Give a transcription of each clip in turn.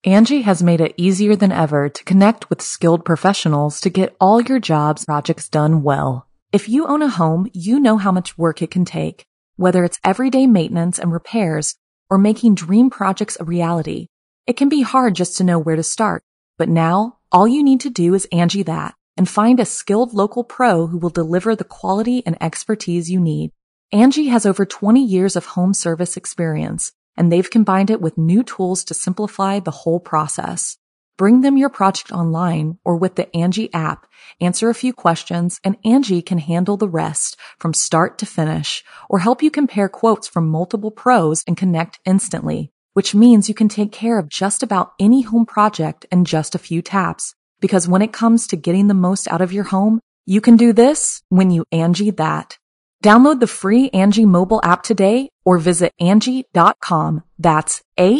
Angie has made it easier than ever to connect with skilled professionals to get all your jobs projects done well. If you own a home, you know how much work it can take, whether it's everyday maintenance and repairs or making dream projects a reality. It can be hard just to know where to start, but now all you need to do is Angie that and find a skilled local pro who will deliver the quality and expertise you need. Angie has over 20 years of home service experience, and they've combined it with new tools to simplify the whole process. Bring them your project online or with the Angie app, answer a few questions, and Angie can handle the rest from start to finish or help you compare quotes from multiple pros and connect instantly, which means you can take care of just about any home project in just a few taps. Because when it comes to getting the most out of your home, you can do this when you Angie that. Download the free Angie mobile app today or visit Angie.com. That's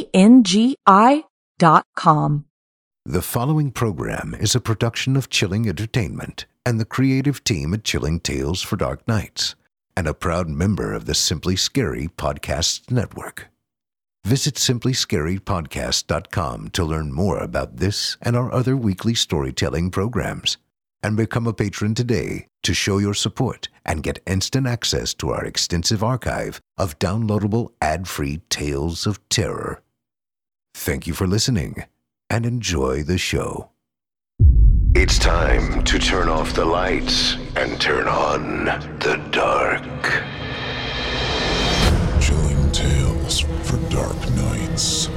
ANGI.com. The following program is a production of Chilling Entertainment and the creative team at Chilling Tales for Dark Nights, and a proud member of the Simply Scary Podcasts Network. Visit simplyscarypodcast.com to learn more about this and our other weekly storytelling programs, and become a patron today to show your support and get instant access to our extensive archive of downloadable ad-free tales of terror. Thank you for listening and enjoy the show. It's time to turn off the lights and turn on the dark. Chilling Tales for Dark Nights.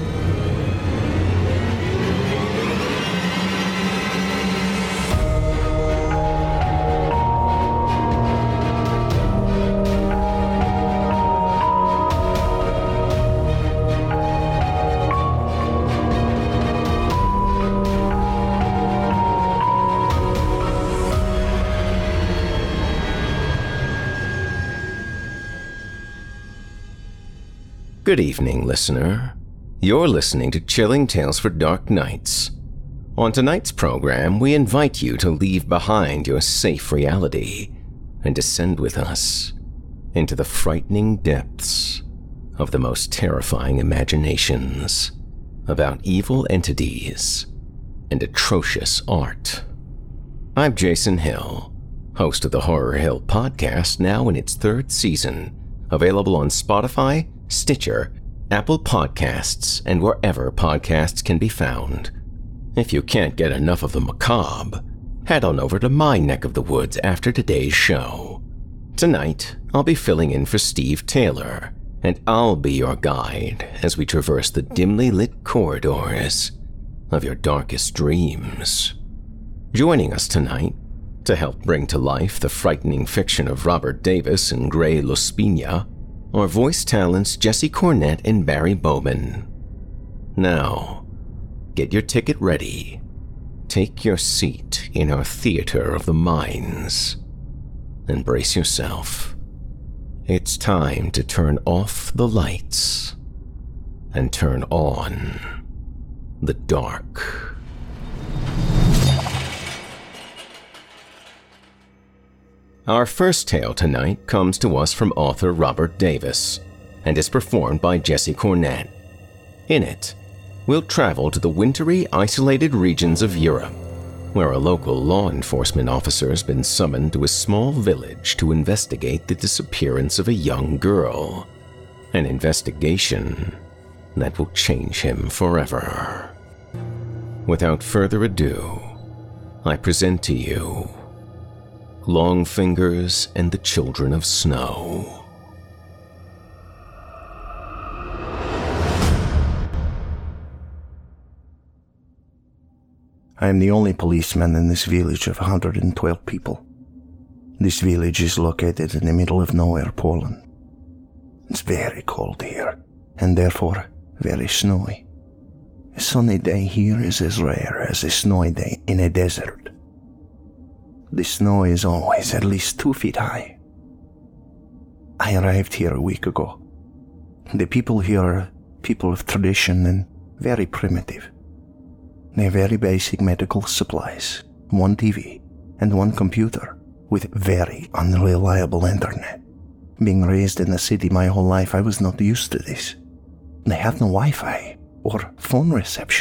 Good evening, listener. You're listening to Chilling Tales for Dark Nights. On tonight's program, we invite you to leave behind your safe reality and descend with us into the frightening depths of the most terrifying imaginations about evil entities and atrocious art. I'm Jason Hill, host of the Horror Hill podcast, now in its third season, available on Spotify, Stitcher, Apple Podcasts, and wherever podcasts can be found. If you can't get enough of the macabre, head on over to my neck of the woods after today's show. Tonight, I'll be filling in for Steve Taylor, and I'll be your guide as we traverse the dimly lit corridors of your darkest dreams. Joining us tonight to help bring to life the frightening fiction of Robert Davis and Gray Lospina are voice talents Jesse Cornett and Barry Bowman. Now, get your ticket ready. Take your seat in our theater of the minds and brace yourself. It's time to turn off the lights and turn on the dark. Our first tale tonight comes to us from author Robert Davis and is performed by Jesse Cornett. In it, we'll travel to the wintry, isolated regions of Europe, where a local law enforcement officer has been summoned to a small village to investigate the disappearance of a young girl. An investigation that will change him forever. Without further ado, I present to you Long Fingers and the Children of Snow. I am the only policeman in this village of 112 people. This village is located in the middle of nowhere, Poland. It's very cold here, and therefore very snowy. A sunny day here is as rare as a snowy day in a desert. The snow is always at least 2 feet high. I arrived here a week ago. The people here are people of tradition and very primitive. They have very basic medical supplies, 1 TV, and 1 computer, with very unreliable internet. Being raised in the city my whole life, I was not used to this. They have no Wi-Fi or phone reception.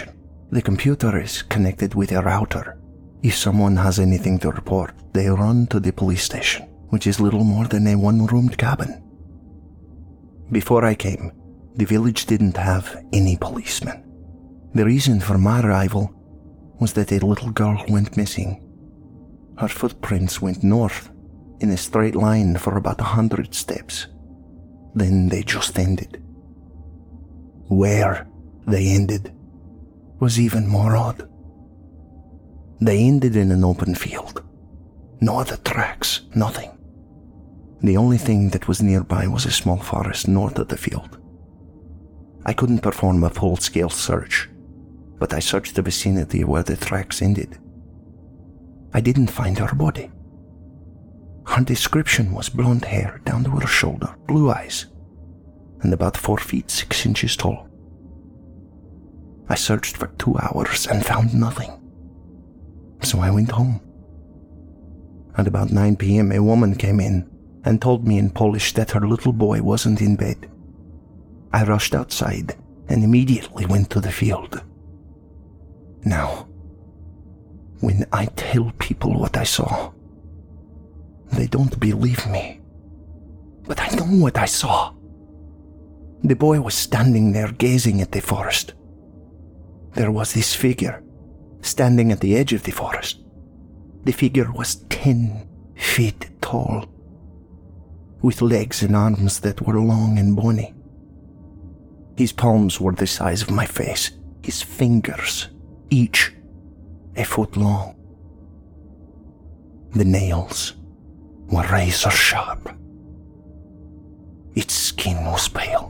The computer is connected with a router. If someone has anything to report, they run to the police station, which is little more than a one-roomed cabin. Before I came, the village didn't have any policemen. The reason for my arrival was that a little girl went missing. Her footprints went north in a straight line for about 100 steps. Then they just ended. Where they ended was even more odd. They ended in an open field. No other tracks, nothing. The only thing that was nearby was a small forest north of the field. I couldn't perform a full-scale search, but I searched the vicinity where the tracks ended. I didn't find her body. Her description was blonde hair down to her shoulder, blue eyes, and about 4 feet 6 inches tall. I searched for 2 hours and found nothing. So I went home. At about 9 p.m., a woman came in and told me in Polish that her little boy wasn't in bed. I rushed outside and immediately went to the field. Now, when I tell people what I saw, they don't believe me. But I know what I saw. The boy was standing there gazing at the forest. There was this figure standing at the edge of the forest. The figure was 10 feet tall, with legs and arms that were long and bony. His palms were the size of my face, his fingers, each a foot long. The nails were razor sharp. Its skin was pale.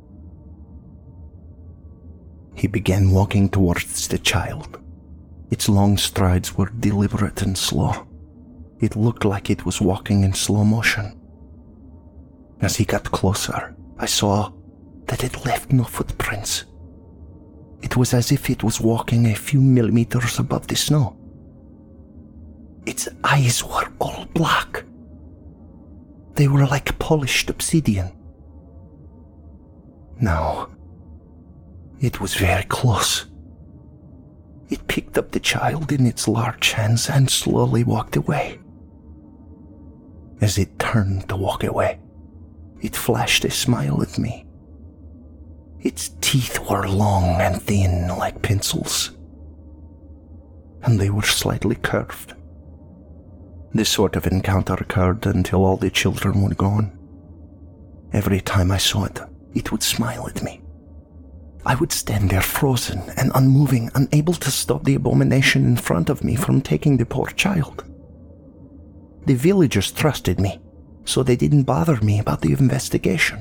He began walking towards the child. Its long strides were deliberate and slow. It looked like it was walking in slow motion. As he got closer, I saw that it left no footprints. It was as if it was walking a few millimeters above the snow. Its eyes were all black. They were like polished obsidian. Now, it was very close. It picked up the child in its large hands and slowly walked away. As it turned to walk away, it flashed a smile at me. Its teeth were long and thin like pencils, and they were slightly curved. This sort of encounter occurred until all the children were gone. Every time I saw it, it would smile at me. I would stand there frozen and unmoving, unable to stop the abomination in front of me from taking the poor child. The villagers trusted me, so they didn't bother me about the investigation.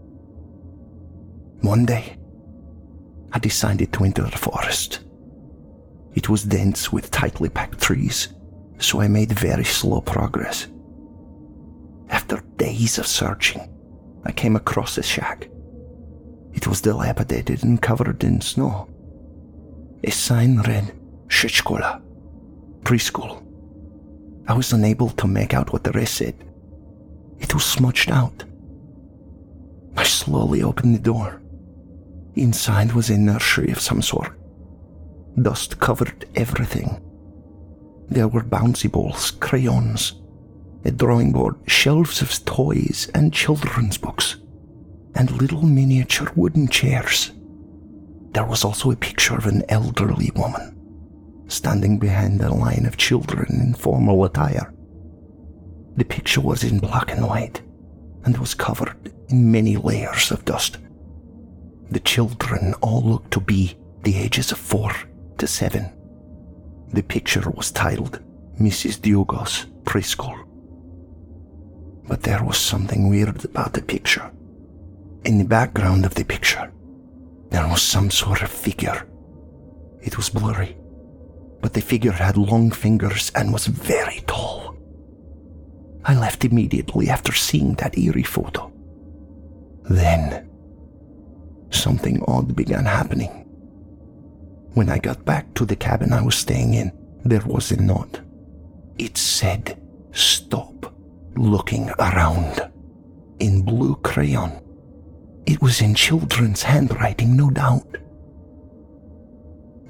One day, I decided to enter the forest. It was dense with tightly packed trees, so I made very slow progress. After days of searching, I came across a shack. It was dilapidated and covered in snow. A sign read, Shchikola, preschool. I was unable to make out what the rest said. It was smudged out. I slowly opened the door. Inside was a nursery of some sort. Dust covered everything. There were bouncy balls, crayons, a drawing board, shelves of toys and children's books, and little miniature wooden chairs. There was also a picture of an elderly woman standing behind a line of children in formal attire. The picture was in black and white and was covered in many layers of dust. The children all looked to be the ages of 4 to 7. The picture was titled Mrs. Diogo's Preschool. But there was something weird about the picture. In the background of the picture, there was some sort of figure. It was blurry, but the figure had long fingers and was very tall. I left immediately after seeing that eerie photo. Then, something odd began happening. When I got back to the cabin I was staying in, there was a note. It said, "Stop looking around," in blue crayon. It was in children's handwriting, no doubt.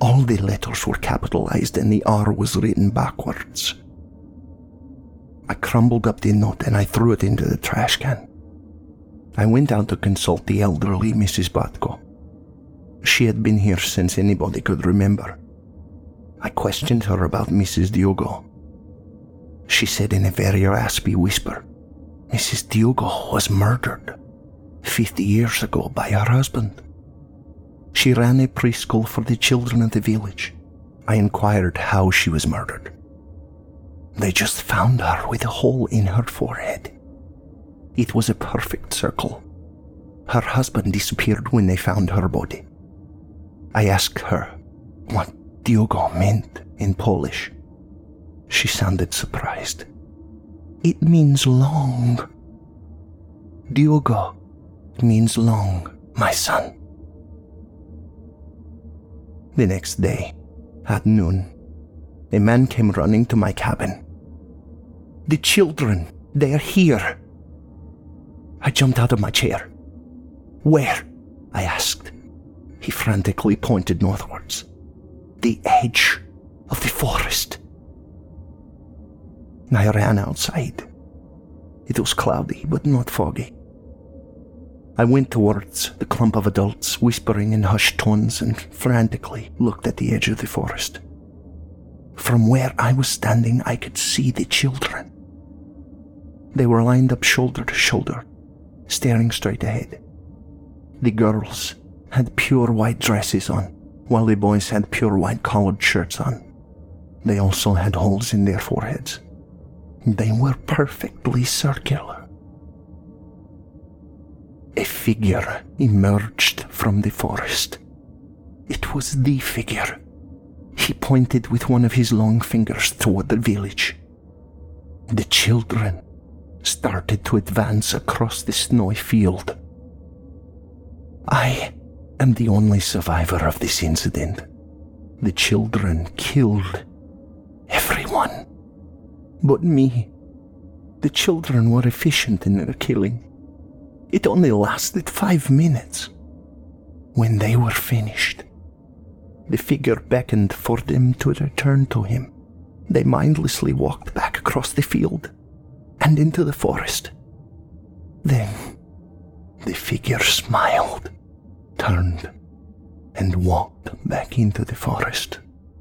All the letters were capitalized and the R was written backwards. I crumbled up the note and I threw it into the trash can. I went out to consult the elderly Mrs. Batko. She had been here since anybody could remember. I questioned her about Mrs. Diogo. She said in a very raspy whisper, Mrs. Diogo was murdered 50 years ago by her husband. She ran a preschool for the children of the village. I inquired how she was murdered. They just found her with a hole in her forehead. It was a perfect circle. Her husband disappeared when they found her body. I asked her what Diogo meant in Polish. She sounded surprised. It means long. Diogo means long, my son. The next day, at noon, a man came running to my cabin. The children, they are here. I jumped out of my chair. Where? I asked. He frantically pointed northwards. The edge of the forest. I ran outside. It was cloudy, but not foggy. I went towards the clump of adults, whispering in hushed tones, and frantically looked at the edge of the forest. From where I was standing, I could see the children. They were lined up shoulder to shoulder, staring straight ahead. The girls had pure white dresses on, while the boys had pure white collared shirts on. They also had holes in their foreheads. They were perfectly circular. A figure emerged from the forest. It was the figure. He pointed with one of his long fingers toward the village. The children started to advance across the snowy field. I am the only survivor of this incident. The children killed everyone but me. The children were efficient in their killing. It only lasted 5 minutes. When they were finished, the figure beckoned for them to return to him. They mindlessly walked back across the field and into the forest. Then the figure smiled, turned, and walked back into the forest.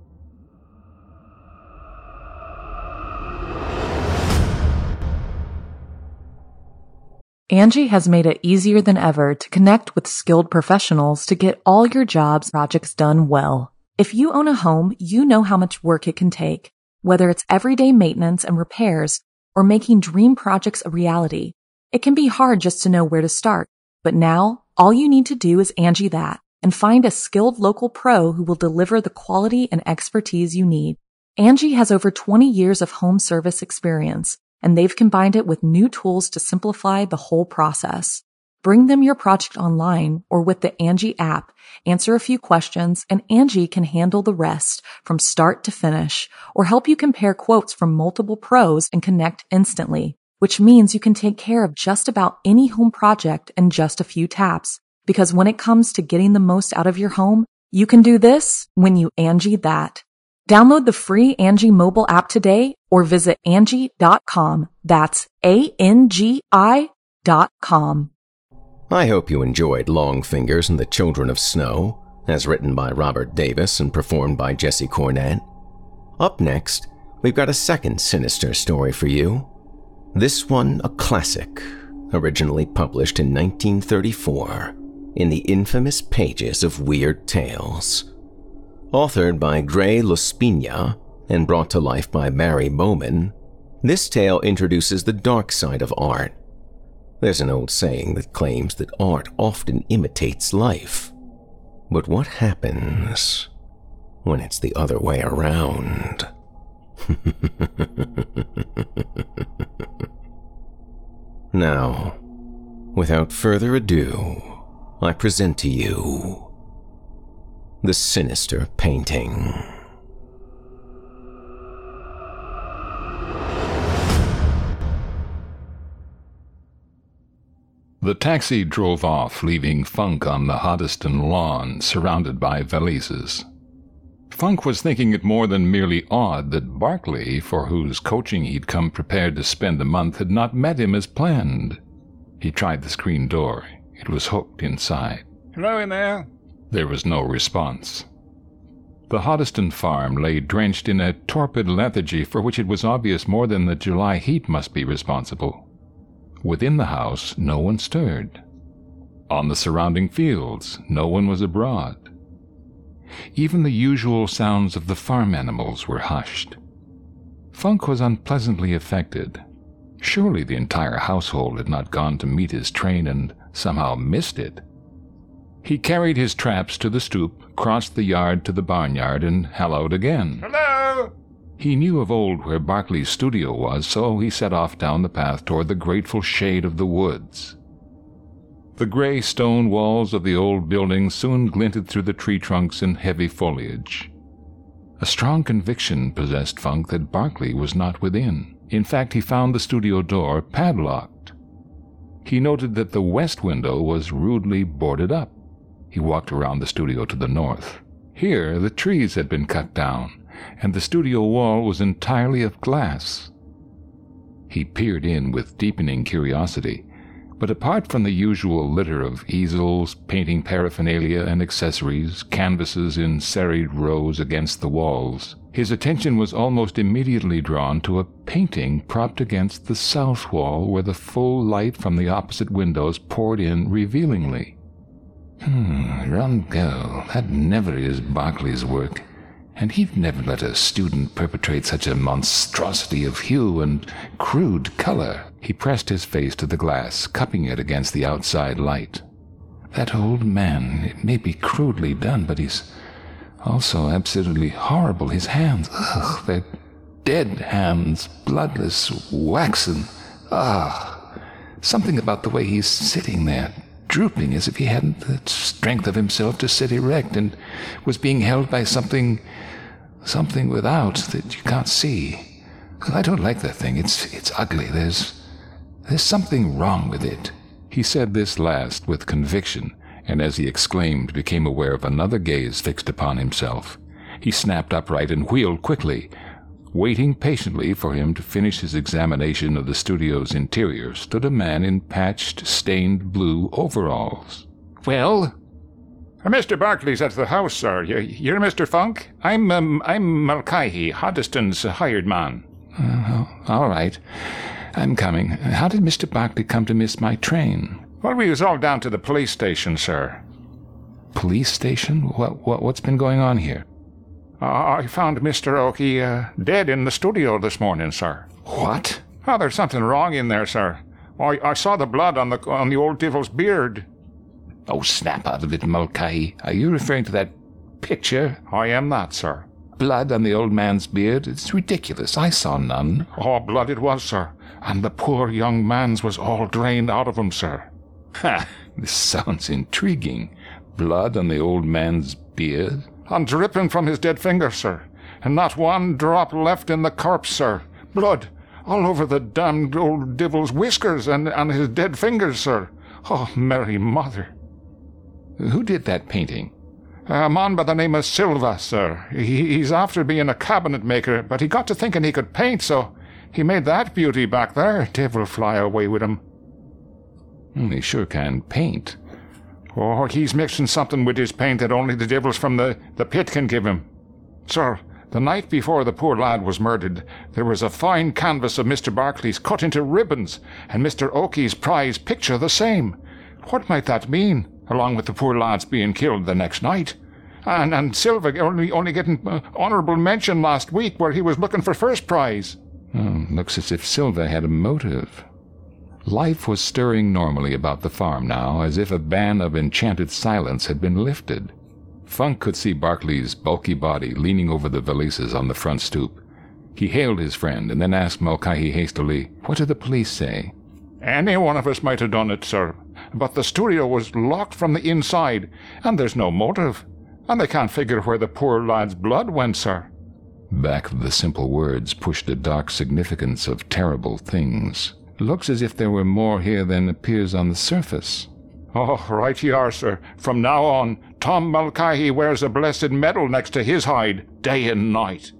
Angie has made it easier than ever to connect with skilled professionals to get all your jobs projects done well. If you own a home, you know how much work it can take, whether it's everyday maintenance and repairs or making dream projects a reality. It can be hard just to know where to start, but now all you need to do is Angie that and find a skilled local pro who will deliver the quality and expertise you need. Angie has over 20 years of home service experience, and they've combined it with new tools to simplify the whole process. Bring them your project online or with the Angie app, answer a few questions, and Angie can handle the rest from start to finish, or help you compare quotes from multiple pros and connect instantly, which means you can take care of just about any home project in just a few taps. Because when it comes to getting the most out of your home, you can do this when you Angie that. Download the free Angie mobile app today or visit Angie.com. That's ANGI.com. I hope you enjoyed Long Fingers and the Children of Snow, as written by Robert Davis and performed by Jesse Cornett. Up next, we've got a second sinister story for you. This one a classic, originally published in 1934 in the infamous pages of Weird Tales. Authored by Gray Lospina and brought to life by Barry Bowman, this tale introduces the dark side of art. There's an old saying that claims that art often imitates life. But what happens when it's the other way around? Now, without further ado, I present to you The Sinister Painting. The taxi drove off, leaving Funk on the Hoddesdon lawn, surrounded by valises. Funk was thinking it more than merely odd that Barkley, for whose coaching he'd come prepared to spend the month, had not met him as planned. He tried the screen door. It was hooked inside. Hello in there. There was no response. The Hoddesdon farm lay drenched in a torpid lethargy for which it was obvious more than the July heat must be responsible. Within the house, no one stirred. On the surrounding fields, no one was abroad. Even the usual sounds of the farm animals were hushed. Funk was unpleasantly affected. Surely the entire household had not gone to meet his train and somehow missed it. He carried his traps to the stoop, crossed the yard to the barnyard, and hallooed again. Hello! He knew of old where Barkley's studio was, so he set off down the path toward the grateful shade of the woods. The gray stone walls of the old building soon glinted through the tree trunks and heavy foliage. A strong conviction possessed Funk that Barkley was not within. In fact, he found the studio door padlocked. He noted that the west window was rudely boarded up. He walked around the studio to the north. Here, the trees had been cut down, and the studio wall was entirely of glass. He peered in with deepening curiosity, but apart from the usual litter of easels, painting paraphernalia and accessories, canvases in serried rows against the walls, his attention was almost immediately drawn to a painting propped against the south wall where the full light from the opposite windows poured in revealingly. Rum go, that never is Barkley's work, and he'd never let a student perpetrate such a monstrosity of hue and crude color. He pressed his face to the glass, cupping it against the outside light. That old man, it may be crudely done, but he's also absolutely horrible. His hands, they're dead hands, bloodless, waxen. Something about the way he's sitting there, drooping as if he hadn't the strength of himself to sit erect and was being held by something without that you can't see. I don't like that thing. It's ugly. There's something wrong with it. He said this last with conviction, and as he exclaimed, became aware of another gaze fixed upon himself. He snapped upright and wheeled quickly. Waiting patiently for him to finish his examination of the studio's interior stood a man in patched, stained blue overalls. Well? Mr. Barkley's at the house, sir. You're Mr. Funk? I'm Mulcahy, Hoddesdon's hired man. All right. I'm coming. How did Mr. Barkley come to miss my train? Well, we was all down to the police station, sir. Police station? What's been going on here? I found Mr. Oakey dead in the studio this morning, sir. What? Oh, there's something wrong in there, sir. I saw the blood on the old devil's beard. Oh, snap out of it, Mulcahy. Are you referring to that picture? I am that, sir. Blood on the old man's beard? It's ridiculous. I saw none. Oh, blood it was, sir. And the poor young man's was all drained out of him, sir. Ha! This sounds intriguing. Blood on the old man's beard? And dripping from his dead fingers, sir. And not one drop left in the corpse, sir. Blood all over the damned old devil's whiskers and his dead fingers, sir. Oh, Mary Mother. Who did that painting? A man by the name of Silva, sir. He's after being a cabinet maker, but he got to thinking he could paint, so he made that beauty back there. Devil fly away with him. He sure can paint. Oh, he's mixing something with his paint that only the devils from the pit can give him. Sir, the night before the poor lad was murdered, there was a fine canvas of Mr. Barkley's cut into ribbons, and Mr. Oakey's prize picture the same. What might that mean, along with the poor lad's being killed the next night? And Silva only getting honourable mention last week where he was looking for first prize. Looks as if Silva had a motive. Life was stirring normally about the farm now, as if a ban of enchanted silence had been lifted. Funk could see Barkley's bulky body leaning over the valises on the front stoop. He hailed his friend and then asked Mulcahy hastily, "What did the police say?" "Any one of us might have done it, sir. But the studio was locked from the inside, and there's no motive. And they can't figure where the poor lad's blood went, sir." Back of the simple words pushed a dark significance of terrible things. Looks as if there were more here than appears on the surface. Oh, right you are, sir. From now on, Tom Mulcahy wears a blessed medal next to his hide, day and night.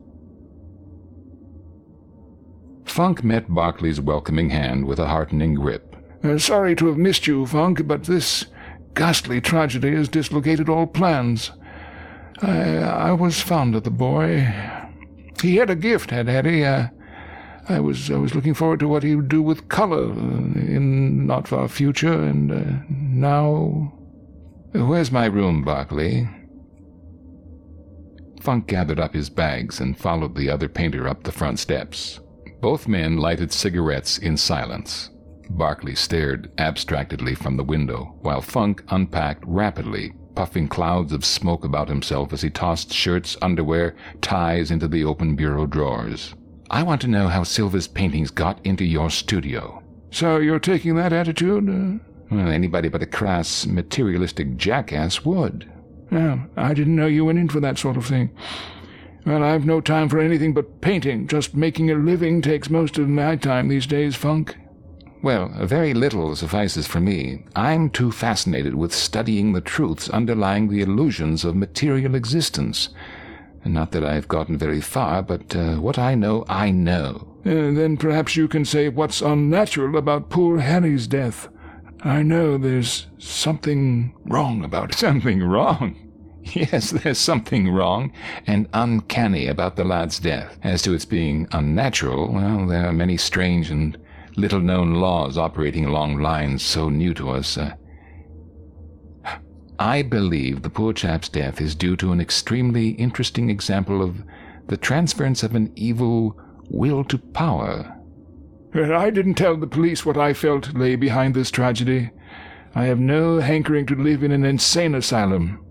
Funk met Barclay's welcoming hand with a heartening grip. Sorry to have missed you, Funk, but this ghastly tragedy has dislocated all plans. I was fond of the boy. He had a gift, had Harry. I was looking forward to what he would do with color in not far future, and now... Where's my room, Barclay? Funk gathered up his bags and followed the other painter up the front steps. Both men lighted cigarettes in silence. Barclay stared abstractedly from the window, while Funk unpacked rapidly, puffing clouds of smoke about himself as he tossed shirts, underwear, ties into the open bureau drawers. I want to know how Silva's paintings got into your studio. So you're taking that attitude? Well, anybody but a crass, materialistic jackass would. Well, I didn't know you went in for that sort of thing. Well, I've no time for anything but painting. Just making a living takes most of my time these days, Funk. Well, very little suffices for me. I'm too fascinated with studying the truths underlying the illusions of material existence. Not that I've gotten very far, but what I know, I know. Then perhaps you can say what's unnatural about poor Harry's death. I know there's something wrong about it. Something wrong? Yes, there's something wrong and uncanny about the lad's death. As to its being unnatural, well, there are many strange and little-known laws operating along lines so new to us. I believe the poor chap's death is due to an extremely interesting example of the transference of an evil will to power. Well, I didn't tell the police what I felt lay behind this tragedy. I have no hankering to live in an insane asylum.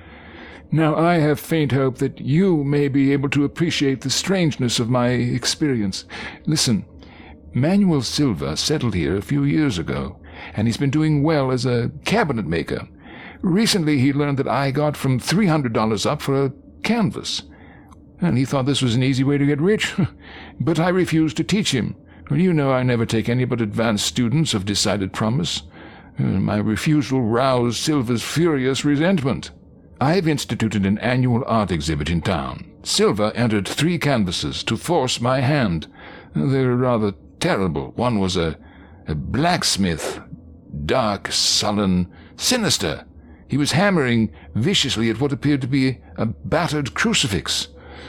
Now I have faint hope that you may be able to appreciate the strangeness of my experience. Listen, Manuel Silva settled here a few years ago, and he's been doing well as a cabinet maker. Recently he learned that I got from $300 up for a canvas, and he thought this was an easy way to get rich. But I refused to teach him. Well, you know I never take any but advanced students of decided promise. My refusal roused Silva's furious resentment. I've instituted an annual art exhibit in town. Silva entered 3 canvases to force my hand. They were rather terrible. One was a blacksmith, dark, sullen, sinister. He was hammering viciously at what appeared to be a battered crucifix.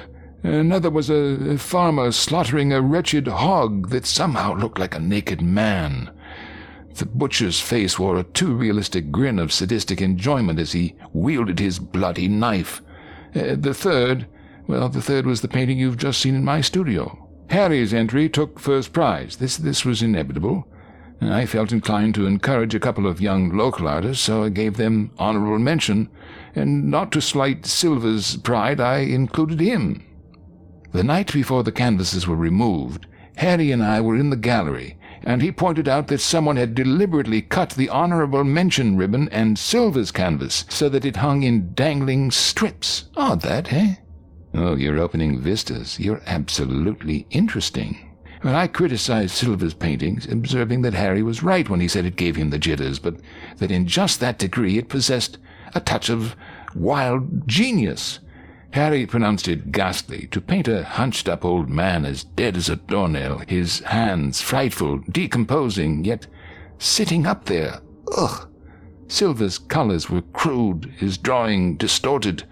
Another was a farmer slaughtering a wretched hog that somehow looked like a naked man. The butcher's face wore a too realistic grin of sadistic enjoyment as he wielded his bloody knife. The third was the painting you've just seen in my studio. Harry's entry took first prize. This was inevitable. I felt inclined to encourage a couple of young local artists, so I gave them honorable mention, and not to slight Silva's pride, I included him. The night before the canvases were removed, Harry and I were in the gallery, and he pointed out that someone had deliberately cut the honorable mention ribbon and Silva's canvas so that it hung in dangling strips. Odd that, eh? Oh, you're opening vistas. You're absolutely interesting. Well, I criticized Silva's paintings, observing that Harry was right when he said it gave him the jitters, but that in just that degree it possessed a touch of wild genius. Harry pronounced it ghastly. To paint a hunched-up old man as dead as a doornail, his hands frightful, decomposing, yet sitting up there. Ugh! Silva's colors were crude, his drawing distorted.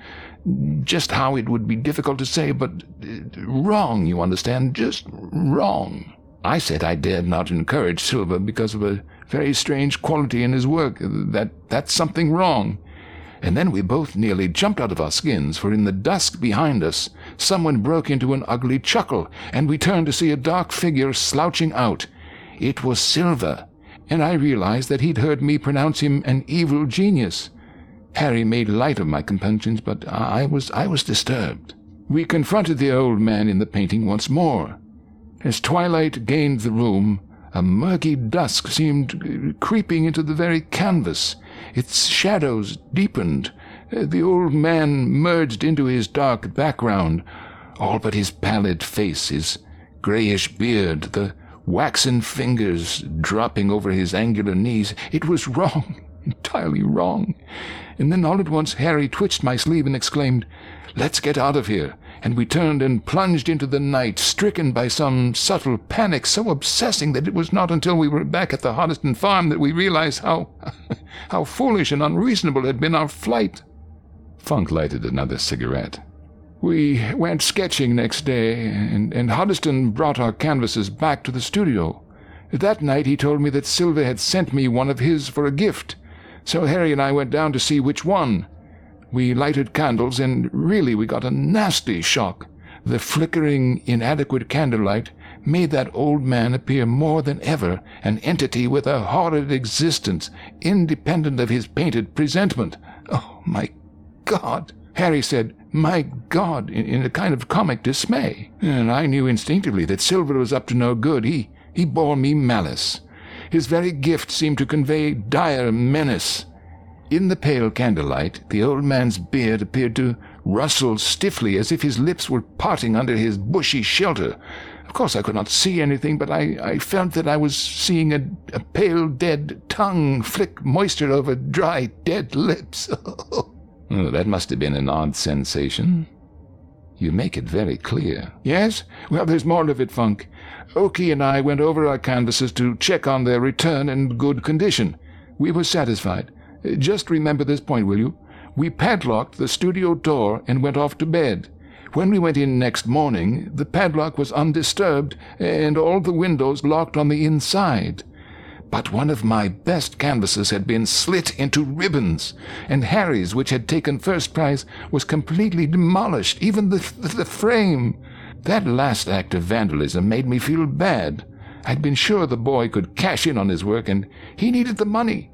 Just how it would be difficult to say, but wrong, you understand, just wrong. I said I dared not encourage Silva because of a very strange quality in his work, that's something wrong. And then we both nearly jumped out of our skins, for in the dusk behind us, someone broke into an ugly chuckle, and we turned to see a dark figure slouching out. It was Silva, and I realized that he'd heard me pronounce him an evil genius. Harry made light of my compunctions, but I was disturbed. We confronted the old man in the painting once more. As twilight gained the room, a murky dusk seemed creeping into the very canvas. Its shadows deepened. The old man merged into his dark background, all but his pallid face, his grayish beard, the waxen fingers dropping over his angular knees. It was wrong. entirely wrong. And then all at once Harry twitched my sleeve and exclaimed, "Let's get out of here." And we turned and plunged into the night, stricken by some subtle panic so obsessing that it was not until we were back at the Hoddesdon farm that we realized how foolish and unreasonable had been our flight. Funk lighted another cigarette. We went sketching next day, and Hoddesdon brought our canvases back to the studio. That night he told me that Silva had sent me one of his for a gift, so Harry and I went down to see which one. We lighted candles, and really we got a nasty shock. The flickering, inadequate candlelight made that old man appear more than ever an entity with a horrid existence, independent of his painted presentment. "Oh, my God!" Harry said, "My God," in a kind of comic dismay. And I knew instinctively that Silver was up to no good. He bore me malice. His very gift seemed to convey dire menace. In the pale candlelight, the old man's beard appeared to rustle stiffly as if his lips were parting under his bushy shelter. Of course I could not see anything, but I felt that I was seeing a pale dead tongue flick moisture over dry dead lips. Oh, that must have been an odd sensation. You make it very clear. Yes? Well, there's more of it, Funk. Oakey and I went over our canvases to check on their return and good condition. We were satisfied. Just remember this point, will you? We padlocked the studio door and went off to bed. When we went in next morning, the padlock was undisturbed and all the windows locked on the inside. But one of my best canvases had been slit into ribbons, and Harry's, which had taken first prize, was completely demolished, even the frame. That last act of vandalism made me feel bad. I'd been sure the boy could cash in on his work, and he needed the money.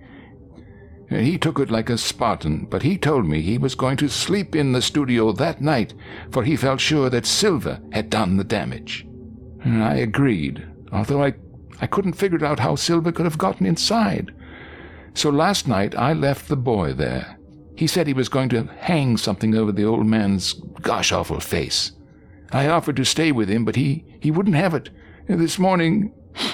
He took it like a Spartan, but he told me he was going to sleep in the studio that night, for he felt sure that Silva had done the damage. And I agreed, although I couldn't figure out how Silva could have gotten inside. So last night I left the boy there. He said he was going to hang something over the old man's gosh-awful face. I offered to stay with him, but he wouldn't have it. This morning,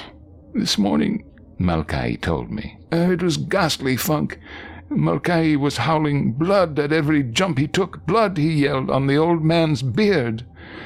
Mulcahy told me. It was ghastly, Funk. Mulcahy was howling blood at every jump he took. Blood, he yelled, on the old man's beard.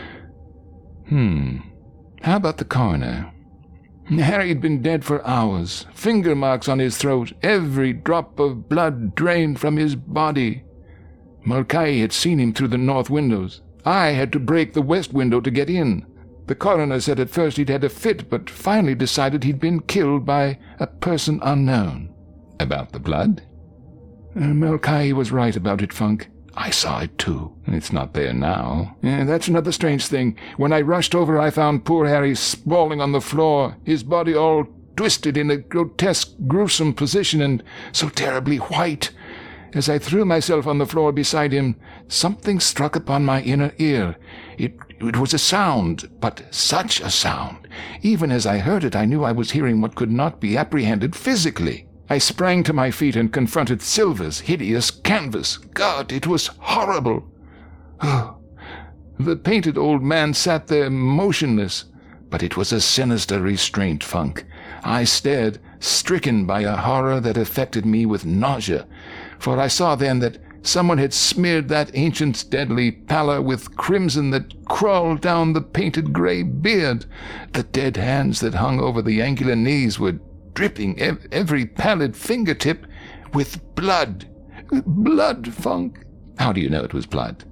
How about the coroner? Harry had been dead for hours. Finger marks on his throat. Every drop of blood drained from his body. Mulcahy had seen him through the north windows. I had to break the west window to get in. The coroner said at first he'd had a fit, but finally decided he'd been killed by a person unknown. About the blood? Mulcahy was right about it, Funk. I saw it too. It's not there now. That's another strange thing. When I rushed over, I found poor Harry sprawling on the floor, his body all twisted in a grotesque, gruesome position and so terribly white. As I threw myself on the floor beside him, something struck upon my inner ear. It was a sound, but such a sound. Even as I heard it, I knew I was hearing what could not be apprehended physically. I sprang to my feet and confronted Silva's hideous canvas. God, it was horrible. The painted old man sat there motionless, but it was a sinister restraint, Funk. I stared, stricken by a horror that affected me with nausea, for I saw then that someone had smeared that ancient's deadly pallor with crimson that crawled down the painted grey beard. The dead hands that hung over the angular knees were dripping every pallid fingertip with blood. Blood, Funk. How do you know it was blood?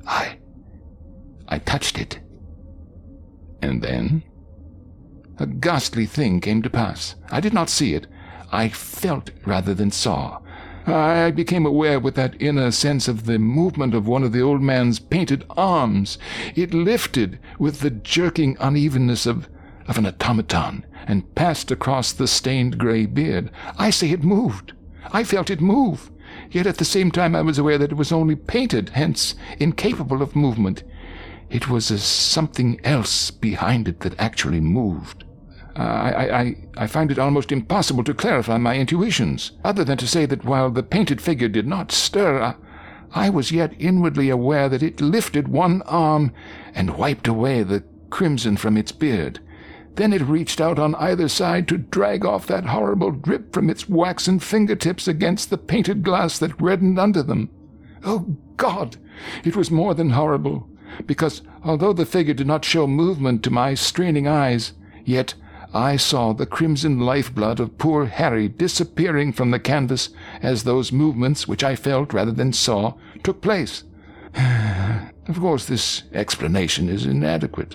I touched it. And then? A ghastly thing came to pass. I did not see it. I felt rather than saw. I became aware with that inner sense of the movement of one of the old man's painted arms. It lifted with the jerking unevenness of an automaton and passed across the stained grey beard. I say it moved. I felt it move. Yet at the same time I was aware that it was only painted, hence incapable of movement. It was something else behind it that actually moved. I find it almost impossible to clarify my intuitions, other than to say that while the painted figure did not stir, I was yet inwardly aware that it lifted one arm and wiped away the crimson from its beard. Then it reached out on either side to drag off that horrible drip from its waxen fingertips against the painted glass that reddened under them. Oh, God! It was more than horrible, because although the figure did not show movement to my straining eyes, yet I saw the crimson lifeblood of poor Harry disappearing from the canvas as those movements, which I felt rather than saw, took place. Of course, this explanation is inadequate.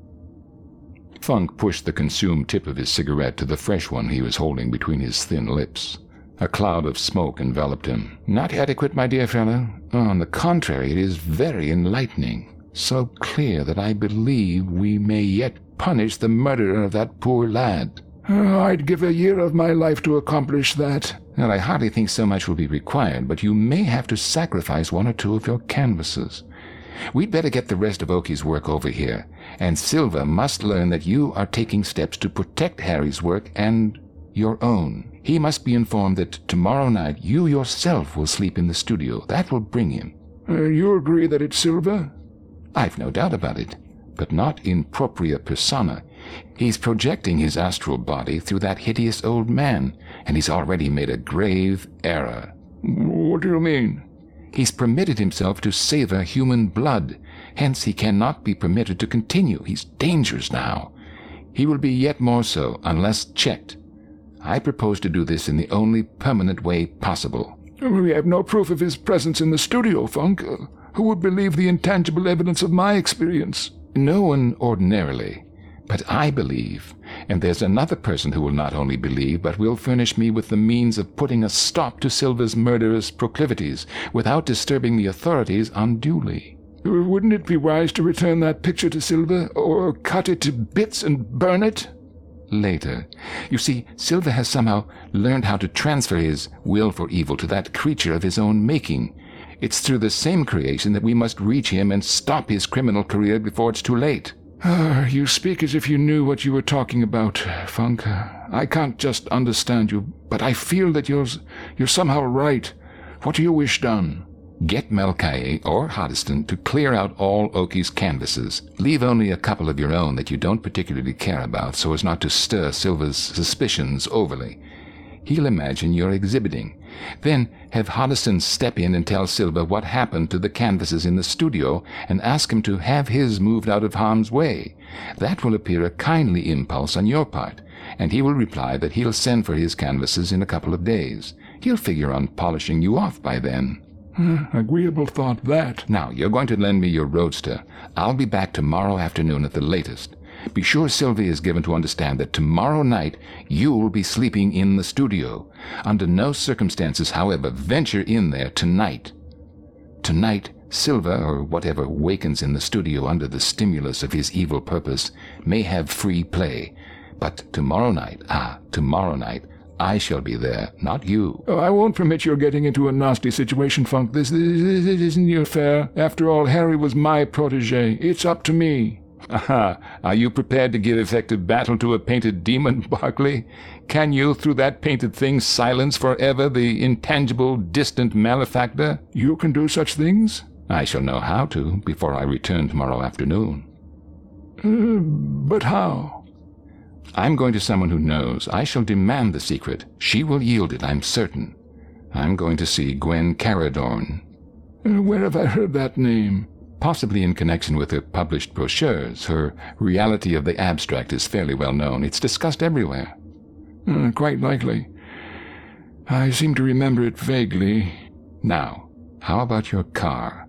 Funk pushed the consumed tip of his cigarette to the fresh one he was holding between his thin lips. A cloud of smoke enveloped him. Not adequate, my dear fellow. On the contrary, it is very enlightening. So clear that I believe we may yet punish the murderer of that poor lad. I'd give a year of my life to accomplish that. Well, I hardly think so much will be required, but you may have to sacrifice one or two of your canvases. We'd better get the rest of Oki's work over here, and Silva must learn that you are taking steps to protect Harry's work and your own. He must be informed that tomorrow night you yourself will sleep in the studio. That will bring him. You agree that it's Silva? I've no doubt about it, but not in propria persona. He's projecting his astral body through that hideous old man, and he's already made a grave error. What do you mean? He's permitted himself to savor human blood. Hence he cannot be permitted to continue. He's dangerous now. He will be yet more so, unless checked. I propose to do this in the only permanent way possible. We have no proof of his presence in the studio, Funk. Who would believe the intangible evidence of my experience? No one ordinarily. But I believe, and there's another person who will not only believe, but will furnish me with the means of putting a stop to Silva's murderous proclivities, without disturbing the authorities unduly. Wouldn't it be wise to return that picture to Silva, or cut it to bits and burn it? Later. You see, Silva has somehow learned how to transfer his will for evil to that creature of his own making. It's through the same creation that we must reach him and stop his criminal career before it's too late. You speak as if you knew what you were talking about, Funk. I can't just understand you, but I feel that you're somehow right. What do you wish done? Get Melkaye or Hoddesdon to clear out all Oki's canvases. Leave only a couple of your own that you don't particularly care about, so as not to stir Silva's suspicions overly. He'll imagine you're exhibiting. Then have Hoddesdon step in and tell Silva what happened to the canvases in the studio and ask him to have his moved out of harm's way. That will appear a kindly impulse on your part, and he will reply that he'll send for his canvases in a couple of days. He'll figure on polishing you off by then. Agreeable thought, that. Now, you're going to lend me your roadster. I'll be back tomorrow afternoon at the latest. Be sure Sylvie is given to understand that tomorrow night you'll be sleeping in the studio. Under no circumstances, however, venture in there tonight. Tonight, Silva, or whatever wakens in the studio under the stimulus of his evil purpose, may have free play. But tomorrow night, I shall be there, not you. I won't permit your getting into a nasty situation, Funk. This isn't your affair. After all, Harry was my protege. It's up to me. Aha! Are you prepared to give effective battle to a painted demon, Barclay? Can you, through that painted thing, silence forever the intangible, distant malefactor? You can do such things? I shall know how to before I return tomorrow afternoon. But how? I'm going to someone who knows. I shall demand the secret. She will yield it, I'm certain. I'm going to see Gwen Caradorn. Where have I heard that name? Possibly in connection with her published brochures. Her Reality of the Abstract is fairly well known. It's discussed everywhere. Quite likely. I seem to remember it vaguely. Now, how about your car?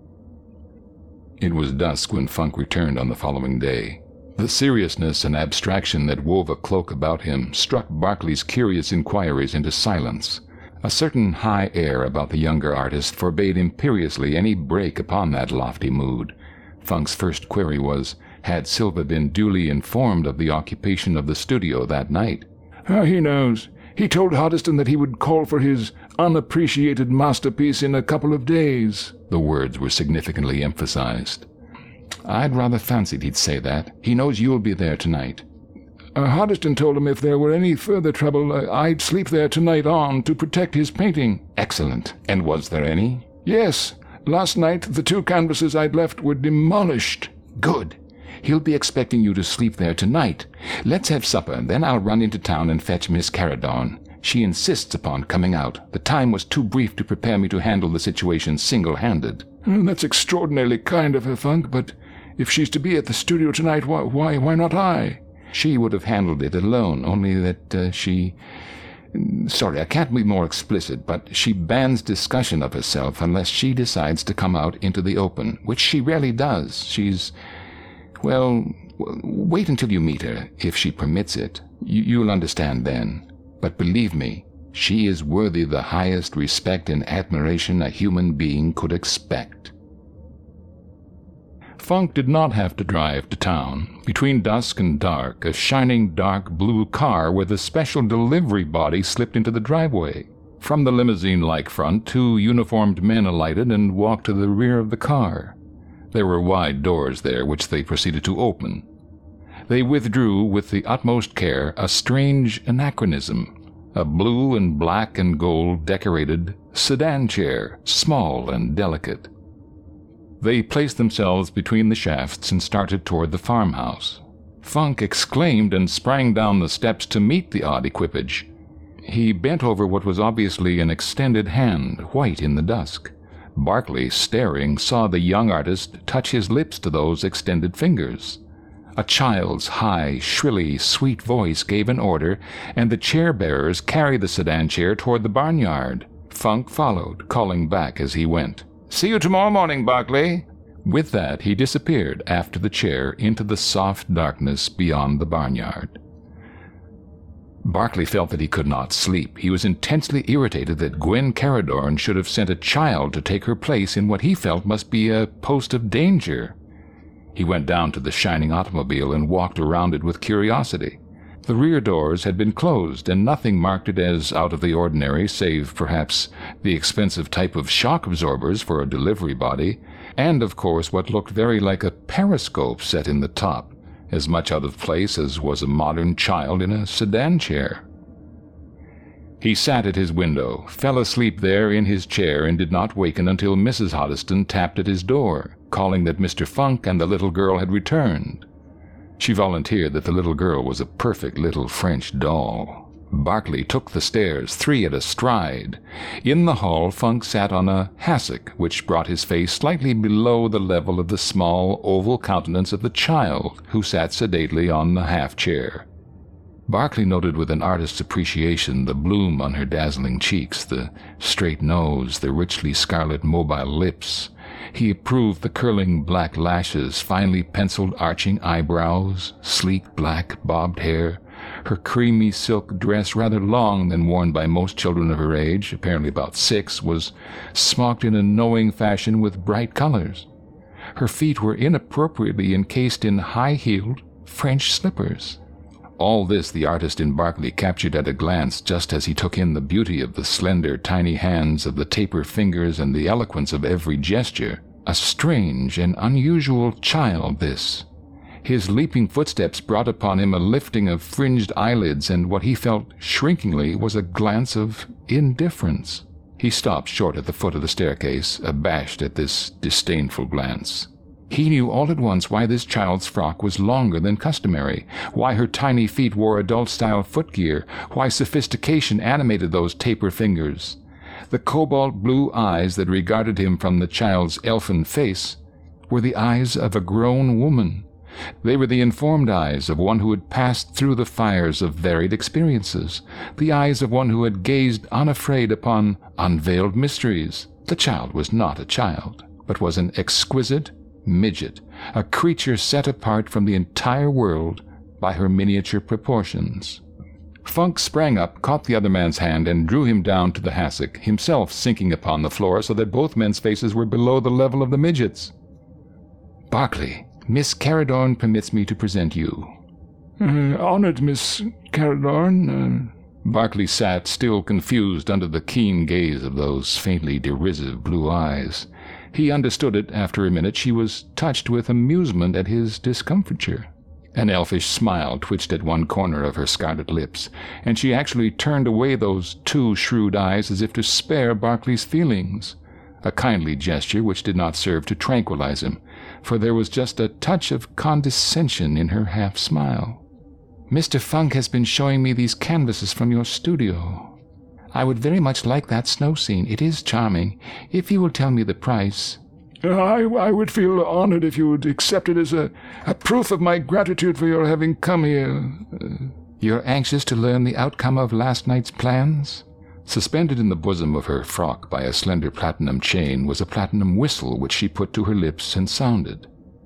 It was dusk when Funk returned on the following day. The seriousness and abstraction that wove a cloak about him struck Barclay's curious inquiries into silence. A certain high air about the younger artist forbade imperiously any break upon that lofty mood. Funk's first query was, had Silva been duly informed of the occupation of the studio that night? He knows. He told Hoddesdon that he would call for his unappreciated masterpiece in a couple of days. The words were significantly emphasized. I'd rather fancied he'd say that. He knows you'll be there tonight. Hoddesdon told him if there were any further trouble, I'd sleep there tonight on to protect his painting. Excellent. And was there any? Yes. Last night, the 2 canvases I'd left were demolished. Good. He'll be expecting you to sleep there tonight. Let's have supper, then I'll run into town and fetch Miss Caradon. She insists upon coming out. The time was too brief to prepare me to handle the situation single-handed." "That's extraordinarily kind of her, Funk, but if she's to be at the studio tonight, why not I?" "She would have handled it alone, only that she... Sorry, I can't be more explicit, but she bans discussion of herself unless she decides to come out into the open, which she rarely does. She's... well, wait until you meet her, if she permits it. You'll understand then. But believe me, she is worthy the highest respect and admiration a human being could expect." Funk did not have to drive to town. Between dusk and dark, a shining dark blue car with a special delivery body slipped into the driveway. From the limousine-like front, 2 uniformed men alighted and walked to the rear of the car. There were wide doors there, which they proceeded to open. They withdrew with the utmost care a strange anachronism, a blue and black and gold decorated sedan chair, small and delicate. They placed themselves between the shafts and started toward the farmhouse. Funk exclaimed and sprang down the steps to meet the odd equipage. He bent over what was obviously an extended hand, white in the dusk. Barclay, staring, saw the young artist touch his lips to those extended fingers. A child's high, shrilly, sweet voice gave an order, and the chair-bearers carried the sedan chair toward the barnyard. Funk followed, calling back as he went, "See you tomorrow morning, Barclay." With that, he disappeared after the chair into the soft darkness beyond the barnyard. Barclay felt that he could not sleep. He was intensely irritated that Gwen Caradorn should have sent a child to take her place in what he felt must be a post of danger. He went down to the shining automobile and walked around it with curiosity. The rear doors had been closed, and nothing marked it as out of the ordinary, save perhaps the expensive type of shock absorbers for a delivery body, and of course what looked very like a periscope set in the top, as much out of place as was a modern child in a sedan chair. He sat at his window, fell asleep there in his chair, and did not waken until Mrs. Hoddesdon tapped at his door, calling that Mr. Funk and the little girl had returned. She volunteered that the little girl was a perfect little French doll. Barclay took the stairs, 3 at a stride. In the hall, Funk sat on a hassock, which brought his face slightly below the level of the small, oval countenance of the child, who sat sedately on the half-chair. Barclay noted with an artist's appreciation the bloom on her dazzling cheeks, the straight nose, the richly scarlet mobile lips. He approved the curling black lashes, finely penciled arching eyebrows, sleek black bobbed hair. Her creamy silk dress, rather long than worn by most children of her age, apparently about 6, was smocked in a knowing fashion with bright colors. Her feet were inappropriately encased in high-heeled French slippers. All this the artist in Barclay captured at a glance, just as he took in the beauty of the slender, tiny hands, of the taper fingers, and the eloquence of every gesture. A strange and unusual child, this. His leaping footsteps brought upon him a lifting of fringed eyelids, and what he felt shrinkingly was a glance of indifference. He stopped short at the foot of the staircase, abashed at this disdainful glance. He knew all at once why this child's frock was longer than customary, why her tiny feet wore adult-style footgear, why sophistication animated those taper fingers. The cobalt-blue eyes that regarded him from the child's elfin face were the eyes of a grown woman. They were the informed eyes of one who had passed through the fires of varied experiences, the eyes of one who had gazed unafraid upon unveiled mysteries. The child was not a child, but was an exquisite midget, a creature set apart from the entire world by her miniature proportions. Funk sprang up, caught the other man's hand, and drew him down to the hassock, himself sinking upon the floor so that both men's faces were below the level of the midget's. "Barclay, Miss Caradorn permits me to present you." Honored, Miss Caradorn." Barclay sat, still confused, under the keen gaze of those faintly derisive blue eyes. He understood it after a minute. She was touched with amusement at his discomfiture. An elfish smile twitched at one corner of her scarlet lips, and she actually turned away those 2 shrewd eyes as if to spare Barclay's feelings. A kindly gesture which did not serve to tranquilize him, for there was just a touch of condescension in her half-smile. "Mr. Funk has been showing me these canvases from your studio. I would very much like that snow scene. It is charming. If you will tell me the price." I would feel honored if you would accept it as a proof of my gratitude for your having come here. You're anxious to learn the outcome of last night's plans? Suspended in the bosom of her frock by a slender platinum chain was a platinum whistle which she put to her lips and sounded.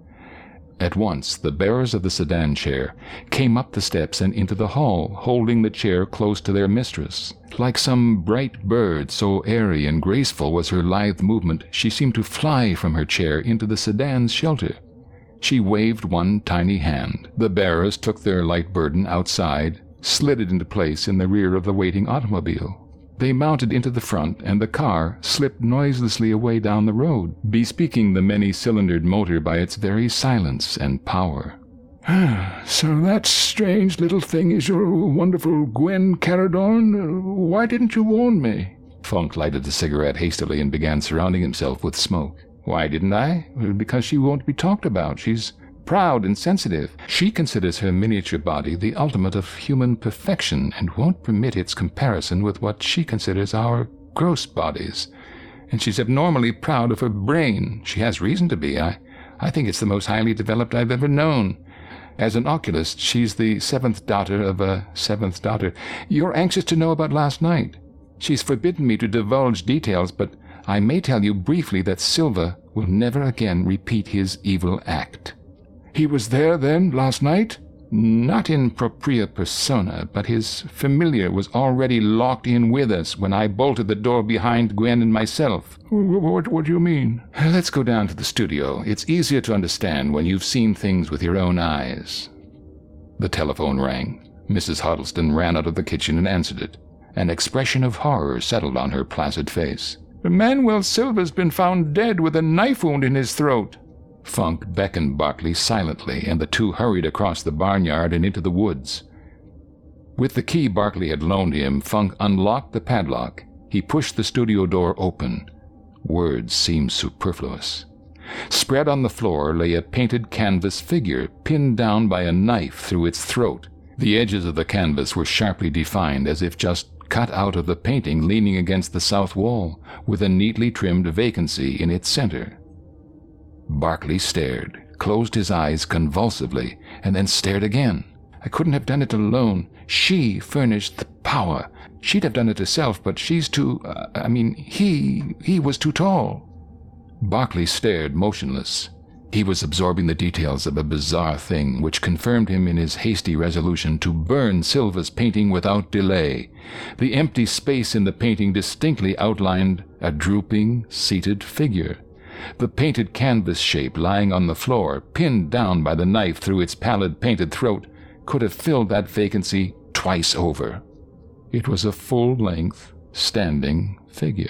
At once the bearers of the sedan chair came up the steps and into the hall, holding the chair close to their mistress. Like some bright bird, so airy and graceful was her lithe movement, she seemed to fly from her chair into the sedan's shelter. She waved one tiny hand. The bearers took their light burden outside, slid it into place in the rear of the waiting automobile. They mounted into the front, and the car slipped noiselessly away down the road, bespeaking the many-cylindered motor by its very silence and power. "So that strange little thing is your wonderful Gwen Caradorn? Why didn't you warn me?" Funk lighted a cigarette hastily and began surrounding himself with smoke. "Why didn't I? Because she won't be talked about. She's proud and sensitive. She considers her miniature body the ultimate of human perfection and won't permit its comparison with what she considers our gross bodies. And she's abnormally proud of her brain. She has reason to be. I think it's the most highly developed I've ever known. As an oculist, she's the seventh daughter of a seventh daughter. You're anxious to know about last night. She's forbidden me to divulge details, but I may tell you briefly that Silva will never again repeat his evil act." "He was there, then, last night?" "Not in propria persona, but his familiar was already locked in with us when I bolted the door behind Gwen and myself." What do you mean?" "Let's go down to the studio. It's easier to understand when you've seen things with your own eyes." The telephone rang. Mrs. Huddleston ran out of the kitchen and answered it. An expression of horror settled on her placid face. "Manuel Silva's been found dead with a knife wound in his throat." Funk beckoned Barkley silently, and the two hurried across the barnyard and into the woods. With the key Barkley had loaned him, Funk unlocked the padlock. He pushed the studio door open. Words seemed superfluous. Spread on the floor lay a painted canvas figure, pinned down by a knife through its throat. The edges of the canvas were sharply defined, as if just cut out of the painting, leaning against the south wall, with a neatly trimmed vacancy in its center. Barkley stared, closed his eyes convulsively, and then stared again. "I couldn't have done it alone. She furnished the power. She'd have done it herself, but she's too... he was too tall." Barkley stared motionless. He was absorbing the details of a bizarre thing which confirmed him in his hasty resolution to burn Silva's painting without delay. The empty space in the painting distinctly outlined a drooping, seated figure. The painted canvas shape lying on the floor, pinned down by the knife through its pallid painted throat, could have filled that vacancy twice over. It was a full-length, standing figure.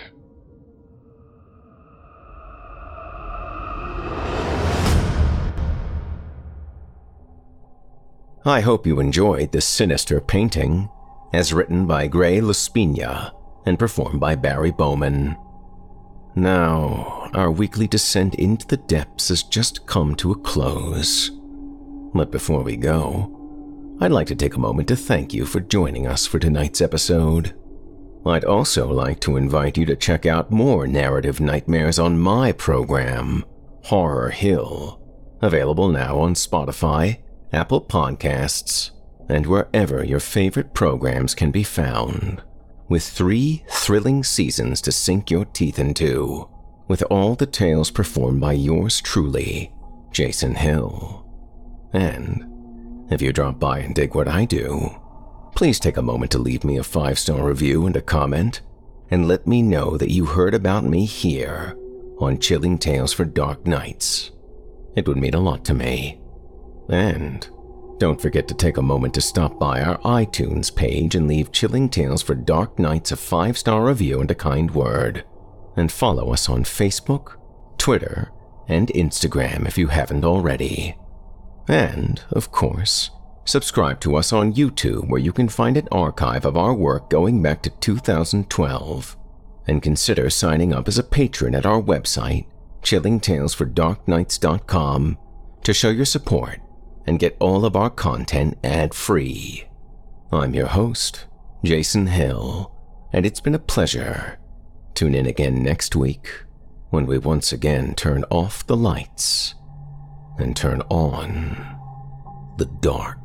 I hope you enjoyed this sinister painting, as written by Gray Luspina and performed by Barry Bowman. Now, our weekly descent into the depths has just come to a close. But before we go, I'd like to take a moment to thank you for joining us for tonight's episode. I'd also like to invite you to check out more narrative nightmares on my program, Horror Hill, available now on Spotify, Apple Podcasts, and wherever your favorite programs can be found. With 3 thrilling seasons to sink your teeth into, with all the tales performed by yours truly, Jason Hill. And if you drop by and dig what I do, please take a moment to leave me a 5-star review and a comment, and let me know that you heard about me here on Chilling Tales for Dark Nights. It would mean a lot to me. And don't forget to take a moment to stop by our iTunes page and leave Chilling Tales for Dark Nights a 5-star review and a kind word. And follow us on Facebook, Twitter, and Instagram if you haven't already. And, of course, subscribe to us on YouTube, where you can find an archive of our work going back to 2012. And consider signing up as a patron at our website, chillingtalesfordarknights.com to show your support and get all of our content ad-free. I'm your host, Jason Hill, and it's been a pleasure. Tune in again next week when we once again turn off the lights and turn on the dark.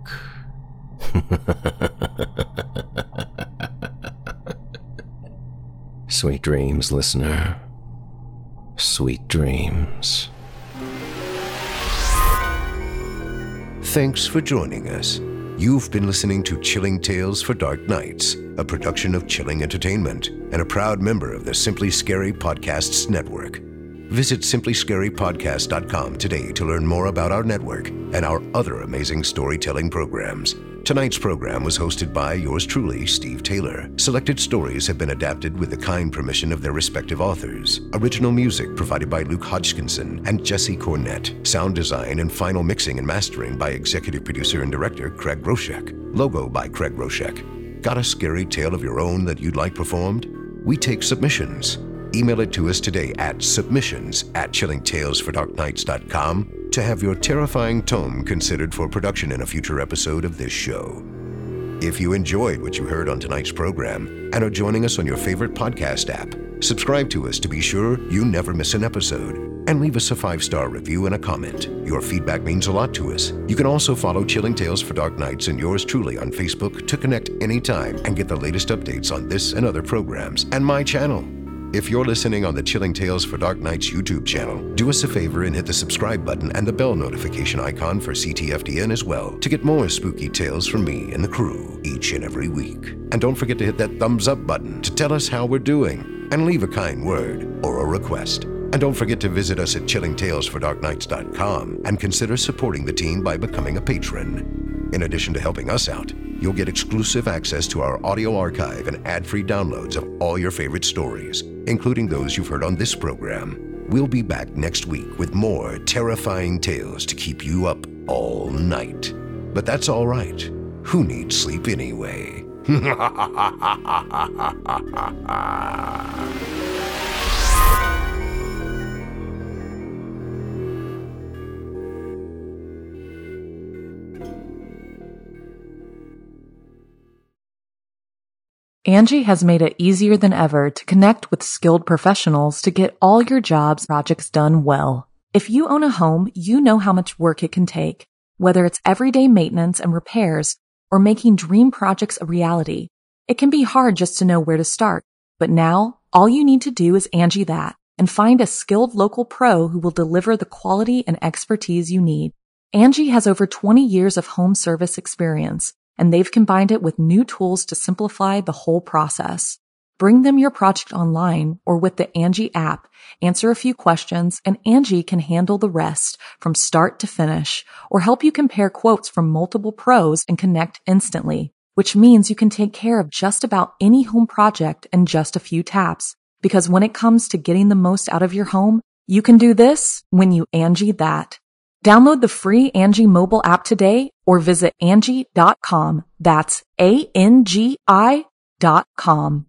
Sweet dreams, listener. Sweet dreams. Thanks for joining us. You've been listening to Chilling Tales for Dark Nights, a production of Chilling Entertainment and a proud member of the Simply Scary Podcasts Network. Visit simplyscarypodcast.com today to learn more about our network and our other amazing storytelling programs. Tonight's program was hosted by yours truly, Steve Taylor. Selected stories have been adapted with the kind permission of their respective authors. Original music provided by Luke Hodgkinson and Jesse Cornett. Sound design and final mixing and mastering by executive producer and director Craig Roshek. Logo by Craig Roshek. Got a scary tale of your own that you'd like performed? We take submissions. Email it to us today at submissions@chillingtalesfordarknights.com to have your terrifying tome considered for production in a future episode of this show. If you enjoyed what you heard on tonight's program and are joining us on your favorite podcast app, subscribe to us to be sure you never miss an episode, and leave us a 5-star review and a comment. Your feedback means a lot to us. You can also follow Chilling Tales for Dark Nights and yours truly on Facebook to connect anytime and get the latest updates on this and other programs and my channel. If you're listening on the Chilling Tales for Dark Nights YouTube channel, do us a favor and hit the subscribe button and the bell notification icon for CTFDN as well to get more spooky tales from me and the crew each and every week. And don't forget to hit that thumbs up button to tell us how we're doing and leave a kind word or a request. And don't forget to visit us at chillingtalesfordarknights.com and consider supporting the team by becoming a patron. In addition to helping us out, you'll get exclusive access to our audio archive and ad-free downloads of all your favorite stories, including those you've heard on this program. We'll be back next week with more terrifying tales to keep you up all night. But that's all right. Who needs sleep anyway? Angie has made it easier than ever to connect with skilled professionals to get all your jobs projects done well. If you own a home, you know how much work it can take, whether it's everyday maintenance and repairs or making dream projects a reality. It can be hard just to know where to start, but now all you need to do is Angie that and find a skilled local pro who will deliver the quality and expertise you need. Angie has over 20 years of home service experience, and they've combined it with new tools to simplify the whole process. Bring them your project online or with the Angie app, answer a few questions, and Angie can handle the rest from start to finish, or help you compare quotes from multiple pros and connect instantly, which means you can take care of just about any home project in just a few taps. Because when it comes to getting the most out of your home, you can do this when you Angie that. Download the free Angie mobile app today or visit Angie.com. That's ANGI.com.